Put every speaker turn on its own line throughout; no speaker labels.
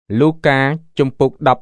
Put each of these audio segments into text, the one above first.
លូកាជំពូក16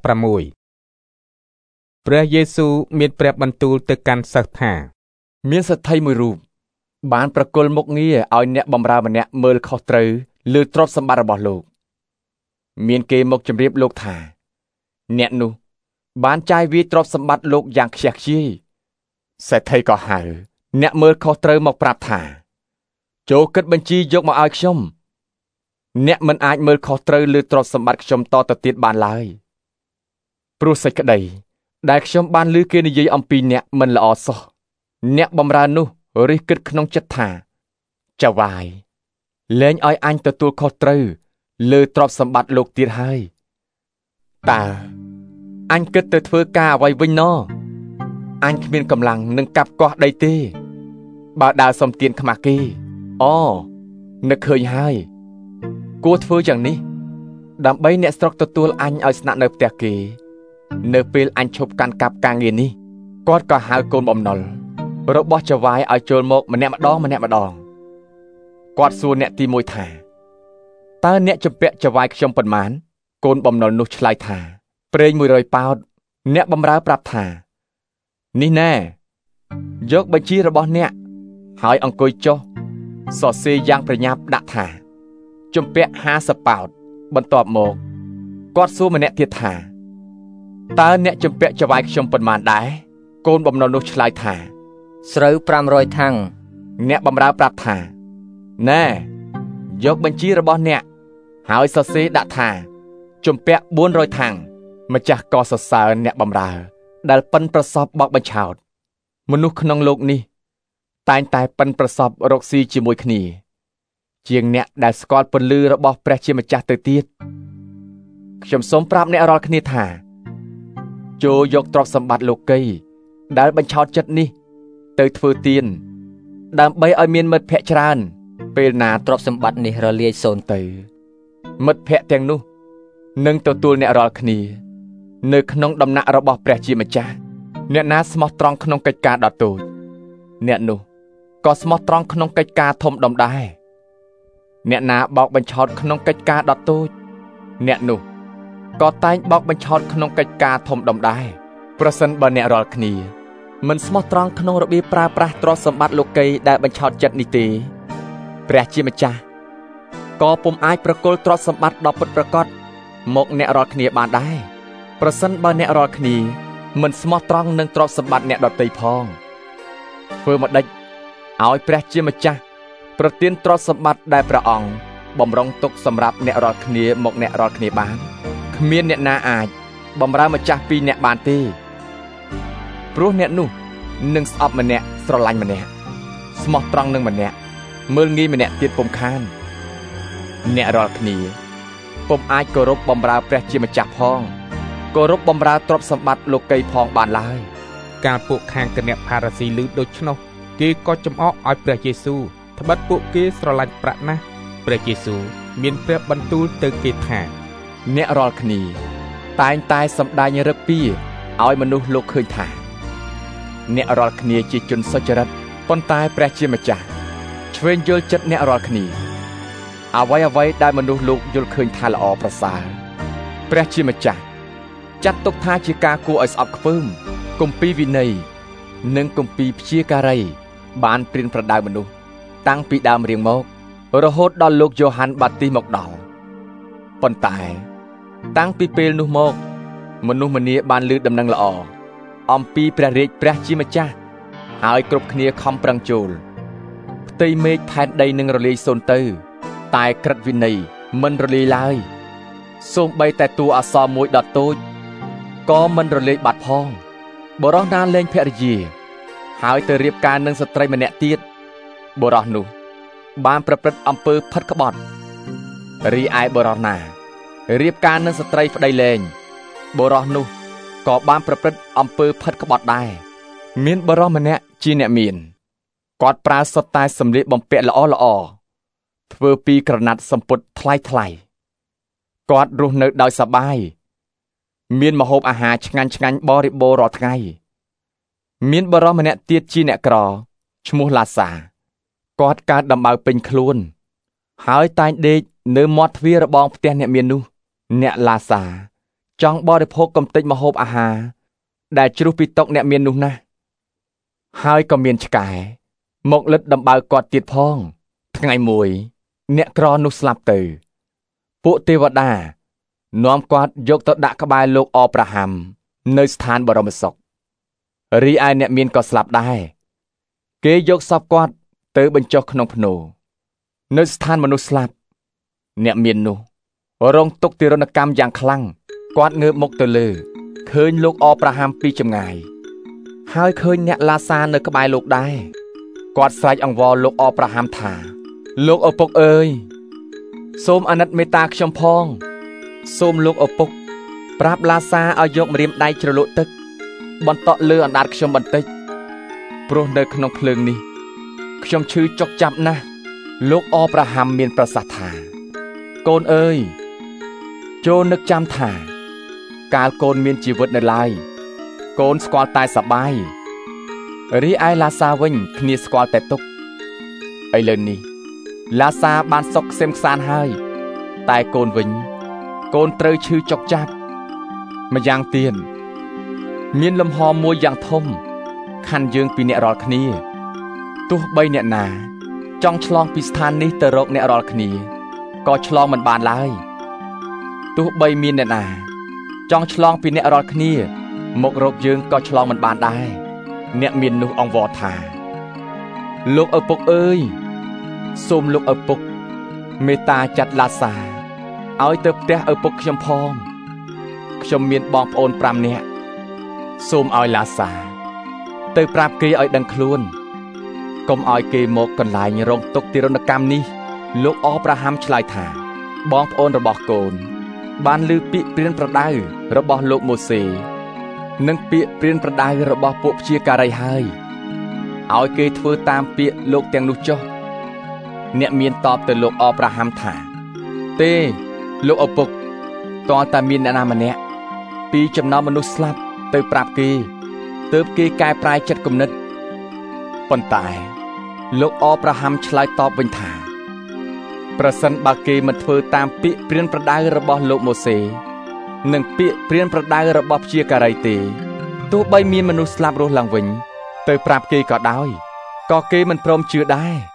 ព្រះយេស៊ូវមានព្រះបន្ទូលទៅកាន់សិស្សថា
មានសេដ្ឋីមួយរូបបានប្រគល់មុខងារឲ្យអ្នកបម្រើម្នាក់មើលខុសត្រូវលើទ្រព្យសម្បត្តិរបស់លោកមានគេមកជម្រាបលោកថាអ្នកនោះបានចាយវាយទ្រព្យសម្បត្តិលោកយ៉ាងខ្ជះខ្ជាយសេដ្ឋីក៏ហៅអ្នកមើលខុសត្រូវមកប្រាប់ថាចូលគិតបញ្ជីយកមកឲ្យខ្ញុំអ្នកមិនអាចមើលខុសត្រូវលើទ្រព្យសម្បត្តិខ្ញុំតទៅទៀតបានឡើយព្រោះសេចក្តីដែលខ្ញុំបានឮគេនិយាយអំពីអ្នកមិនល្អសោះអ្នកបម្រើនោះរិះគិតក្នុងចិត្តថាចៅវាយលែងឲ្យអញទទួលខុសត្រូវលើទ្រព្យសម្បត្តិលោកទៀតហើយតើអញគិតទៅធ្វើការអ្វីវិញណអញគ្មានកម្លាំងនឹងកាប់កោះដីទេបើដើរសុំទានខ្មាស់គេនឹកឃើញហើយគួរធ្វើយ៉ាងនេះដើម្បីអ្នកស្រុកទទួលអញឲ្យស្នាក់នៅផ្ទះគេនៅពេលអញឈប់កាន់កាប់ការងារនេះគាត់ក៏ហៅកូនបំណុលរបស់ចៅវាយឲ្យចូលមកម្នាក់ម្ដងគាត់សួរអ្នកទី1ថាតើអ្នកជំពាក់ចៅវាយខ្ញុំប៉ុន្មានកូនបំណុលនោះឆ្លើយថាប្រេង100ប៉ោតអ្នកបម្រើប្រាប់ថានេះណែយកបញ្ជីរបស់អ្នកហើយអង្គុយចុះសរសេរយ៉ាងប្រញាប់ដាក់ថាជំពាក់50ប៉ោតបន្ទាប់មកគាត់សួរម្នាក់ទៀតថាតើអ្នកជំពាក់ចៅវាយខ្ញុំប៉ុន្មានដែរកូនបំណុលនោះឆ្លើយថា
ស្រូវ500ថាំង
អ្នកបម្រើប្រាប់ថាណែយកបញ្ជីរបស់អ្នកហើយសរសេរដាក់ថាជំពាក់400ថាំងម្ចាស់ក៏សរសើរអ្នកបម្រើដែលប៉ិនប្រសពបោកបញ្ឆោតមនុស្សក្នុងលោកនេះតែងតែប៉ិនប្រសពរកស៊ីជាមួយគ្នាជាងអ្នកដែលស្គាល់ពន្លឺរបស់ព្រះជាម្ចាស់ទៅទៀតខ្ញុំសូមប្រាប់អ្នករាល់គ្នាថាចូលយកទ្រព្យសម្បត្តិលោកីដែលបញ្ឆោតចិត្តនេះទៅធ្វើទានដើម្បីឲ្យមានមិត្តភក្តិច្រើនពេលណាទ្រព្យសម្បត្តិនេះរលាយសូន្យទៅមិត្តភក្តិទាំងនោះនឹងទទួលអ្នករាល់គ្នានៅក្នុងដំណាក់របស់ព្រះជាម្ចាស់អ្នកណាស្មោះត្រង់ក្នុងកិច្ចការដ៏តូចអ្នកនោះក៏ស្មោះត្រង់ក្នុងកិច្ចការធំដុំដែរអ្នកណាបោកបញ្ឆោតក្នុងកិច្ចការដ៏តូចអ្នកនោះក៏តែងបោកបញ្ឆោតក្នុងកិច្ចការធំដុំដែរប្រសិនបើអ្នករាល់គ្នាមិនស្មោះត្រង់ក្នុងរបៀបប្រើប្រាស់ទ្រព្យសម្បត្តិលោកីដែលបញ្ឆោតចិត្តនេះទេព្រះជាម្ចាស់ក៏ពុំអាចប្រគល់ទ្រព្យសម្បត្តិដ៏ពិតប្រាកដមកអ្នករាល់គ្នាបានដែរប្រសិនបើអ្នករាល់គ្នាមិនស្មោះត្រង់នឹងទ្រព្យសម្បត្តិអ្នកដទៃផងធ្វើមកដេចឲ្យព្រះជាម្ចាស់ប្រទានទ្រព្យសម្បត្តិដែលព្រះអង្គបំរុងទុកសម្រាប់អ្នករាល់គ្នាមកអ្នករាល់គ្នាបានគ្មានអ្នកណាអាចបំរើម្ចាស់ពីរអ្នកបានទេព្រោះអ្នកនោះនឹងស្អប់ម្នាក់ស្រឡាញ់ម្នាក់ស្មោះត្រង់នឹងម្នាក់មើលងាយម្នាក់ទៀតពុំខានអ្នករាល់គ្នាពុំអាចគោរពបម្រើព្រះជាម្ចាស់ផងគោរពបម្រើទ្រព្យសម្បត្តិលោកីផងបានឡើយ
កាលពួកខាងគណៈផារ៉ាស៊ីឮដូច្នោះគេក៏ចំអកឲ្យព្រះយេស៊ូវត្បិតពួកគេស្រឡាញ់ប្រាក់ណាស់ព្រះយេស៊ូវមានព្រះបន្ទូលទៅគេថា
អ្នករាល់គ្នាតែងតែសម្ដែងរឹកពីឲ្យមនុស្សលោកឃើញថាអ្នករាល់គ្នាជាជនសុចរិតប៉ុន្តែព្រះជាម្ចាស់ឆ្វេងយល់ចិត្តអ្នករាល់គ្នាអ្វីដែលមនុស្សលោកយល់ឃើញថាល្អប្រសើរព្រះជាម្ចាស់ចាត់ទុកថាជាការគួរឲ្យស្អប់ខ្ពើមគម្ពីរវិន័យនិងគម្ពីរព្យាការីបានព្រានប្រដៅមនុស្សតាំងពីដើមរៀងមករហូតដល់លោកយ៉ូហាន់បាទីសមកដល់ប៉ុន្តែតាំងពីពេលនោះមកមនុស្សម្នាបានឮដំណឹងល្អអំពីព្រះរាជព្រះជាម្ចាស់ហើយគ្រប់គ្នាខំប្រឹងចូលផ្ទៃមេឃផែនដីនឹងរលាយសូន្យទៅតែក្រឹតវិន័យមិនរលាយឡើយសូម្បីតែតួអក្សរមួយដ៏តូចក៏មិនរលាយបាត់ផងបុរសណាលែងភរិយាហើយទៅរៀបការនឹងស្ត្រីម្នាក់ទៀតបុរសនោះបានប្រព្រឹត្តអំពើផិតក្បត់រីឯបុរសណារៀបការនឹងស្ត្រីប្តីលែងបុរសនោះក៏បានប្រព្រឹត្តអំពើផិតក្បត់ដែរមានបុរសម្នាក់ជាអ្នកមានគាត់ប្រើសុទ្ធតែសម្លៀកបំពាក់ល្អធ្វើពីក្រណាត់សំពត់ថ្លៃគាត់រស់នៅដោយសប្បាយមានម្ហូបអាហារឆ្ងាញ់បរិបូរណ៍រាល់ថ្ងៃមានបុរសម្នាក់ទៀតជាអ្នកក្រឈ្មោះឡាសាគាត់កើតដំបៅពេញខ្លួនហើយតែងដេកនៅមាត់ទ្វាររបងផ្ទះអ្នកមាននោះអ្នកឡាសាចង់បរិភោគកំតិចម្ហូបអាហារដែលជ្រុះពីតុអ្នកមាននោះណាស់ហើយក៏មានឆ្កែមកលិតដំបៅគាត់ទៀតផងថ្ងៃមួយអ្នកក្រនោះស្លាប់ទៅពួកទេវតានាំគាត់យកទៅដាក់ក្បែរលោកអប្រាហាំនៅស្ថានបរមសុខរីឯអ្នកមានក៏ស្លាប់ដែរគេយកសពគាត់ទៅបញ្ចុះក្នុងភ្នូរនៅស្ថានមនុស្សស្លាប់អ្នកមាននោះរងទុក្ខទារុណកម្មយ៉ាងខ្លាំងគាត់ងើបមុខទៅលើឃើញលោកអប្រាហាំពីចម្ងាយហើយឃើញអ្នកឡាសានៅក្បែរលោកដែរគាត់ស្រែកអង្វរលោកអប្រាហាំថាលោកឪពុកអើយសូមអាណិតមេត្តាខ្ញុំផងសូមលោកឪពុកប្រាប់ឡាសាឲ្យយកម្រាមដៃជ្រលក់ទឹកបន្តក់លើអណ្ដាតខ្ញុំបន្តិចព្រោះនៅក្នុងភ្លើងនេះខ្ញុំឈឺចុកចាប់ណាស់លោកអប្រាហាំមានប្រសាសន៍ថាកូនអើយចូលនឹកចាំថាកាលកូនមានជីវិតនៅឡើយកូនស្គាល់តែសប្បាយរីឯឡាសាវិញគ្នាស្គាល់តែទុក្ខឥឡូវនេះឡាសាបានសុខក្សេមក្សាន្តហើយតែកូនវិញកូនត្រូវឈឺចុកចាប់ម្យ៉ាងទៀតមានលំហមួយយ៉ាងធំខាន់យើងពីអ្នករាល់គ្នាទោះបីអ្នកណាចង់ឆ្លងពីស្ថាននេះទៅរកអ្នករាល់គ្នាក៏ឆ្លងមិនបានឡើយទោះបីមានអ្នកណាចង់ឆ្លងពីអ្នករាល់គ្នាមករកយើងក៏ឆ្លងមិនបានដែរអ្នកមាននោះអង្វរថាលោកឪពុកអើយសូមលោកឪពុកមេត្តាចាត់ឡាសាឲ្យទៅផ្ទះឪពុកខ្ញុំផងខ្ញុំមានបងប្អូន5នាក់សូមឲ្យឡាសាទៅប្រាប់គេឲ្យដឹងខ្លួនកុំឲ្យគេមកកន្លែងរងទុក្ខទារុណកម្មនេះលោកអប្រាហាំឆ្លើយថាបងប្អូនរបស់កូនបានឮពាក្យព្រានប្រដៅរបស់លោកម៉ូសេនិងពាក្យព្រានប្រដៅរបស់ពួកព្យាការីហើយឲ្យគេធ្វើតាមពាក្យលោកទាំងនោះចុះអ្នកមានតបទៅលោកអប្រាហាំថាទេលោកឪពុកតើតែមានអ្នកណាម្នាក់ពីចំណោមមនុស្សស្លាប់ទៅប្រាប់គេទើបគេកែប្រែចិត្តគំនិតប៉ុន្តែលោកអប្រាហាំឆ្លើយតបវិញថាប្រសិនបើគេមិនធ្វើតាមពាក្យព្រានប្រដៅរបស់លោកម៉ូសេនិងពាក្យព្រានប្រដៅរបស់ព្យាការីទេទោះបីមានមនុស្សស្លាប់រស់ឡើងវិញទៅប្រាប់គេក៏ដោយក៏គេមិនព្រមជឿដែរ